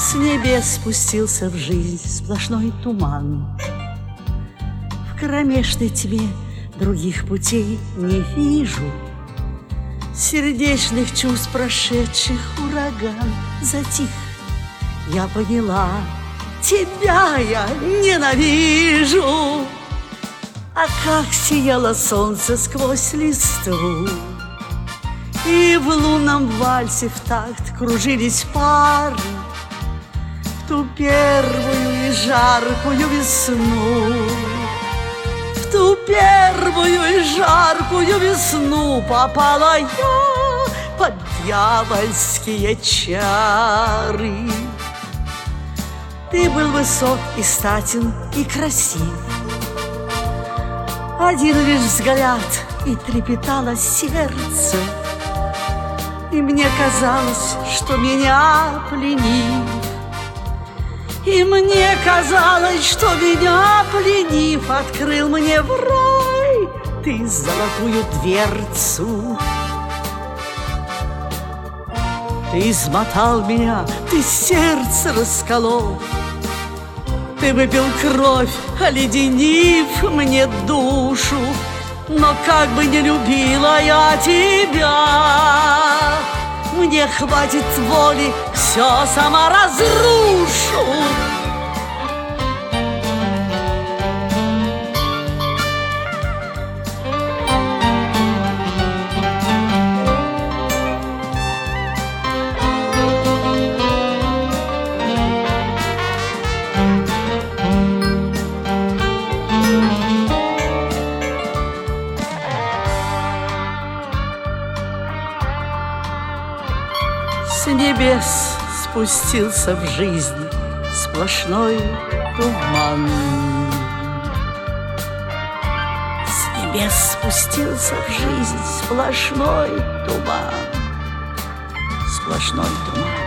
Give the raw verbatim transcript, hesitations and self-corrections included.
С небес спустился в жизнь сплошной туман. В кромешной тьме других путей не вижу. Сердечных чувств прошедших ураган затих. Я поняла, тебя я ненавижу. А как сияло солнце сквозь листву, и в лунном вальсе в такт кружились пары, в ту первую и жаркую весну. В ту первую и жаркую весну попала я под дьявольские чары. Ты был высок и статен и красив. Один лишь взгляд, и трепетало сердце, и мне казалось, что меня пленив. И мне казалось, что меня пленив, открыл мне в рай ты золотую дверцу. Ты измотал меня, ты сердце расколол, ты выпил кровь, оледенив мне душу. Но как бы не любила я тебя, мне хватит воли, все сама разрушу. С небес спустился в жизнь сплошной туман. С небес спустился в жизнь сплошной туман. Сплошной туман.